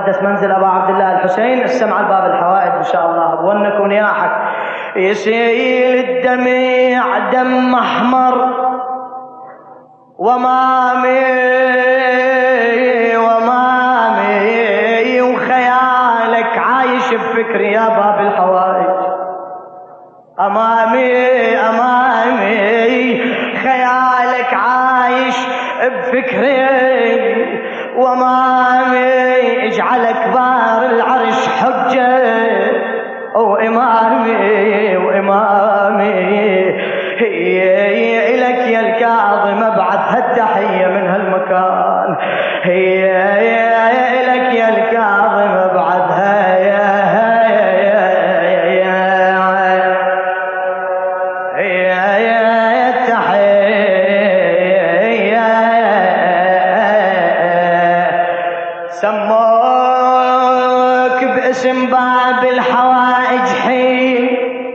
المقدس منزل أبا عبد الله الحسين، السمع الباب الحوائج إن شاء الله بونك ونياحك. يسيل الدمع دم أحمر ومامي وخيالك عايش بفكري يا باب الحوائج. أمامي خيالك عايش بفكري وأمامي اجعل كبار العرش حجة وإمامي هي إلك يا الكاظم ابعث هالتحية من هالمكان، هي إلك يا الكاظم ابعثها سموك باسم باب الحوائج حين،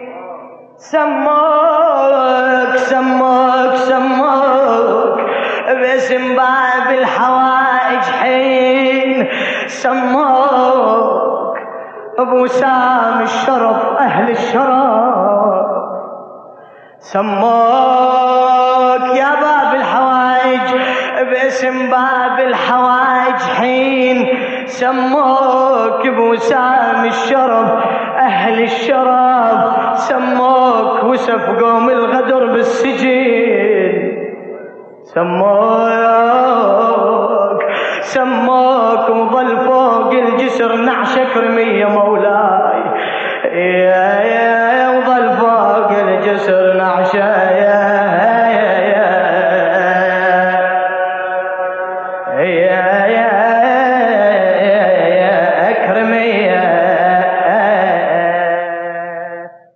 سموك باسم باب الحوائج حين، سموك ابو سام الشرف اهل الشرف، سموك يا باب الحوائج باسم باب الحوائج حين، سموك بوسام الشرف أهل الشرف، سموك وسف قوم الغدر بالسجن، سموك وظل فوق الجسر نعشك رمية مولاي، وظل فوق الجسر نعشك يا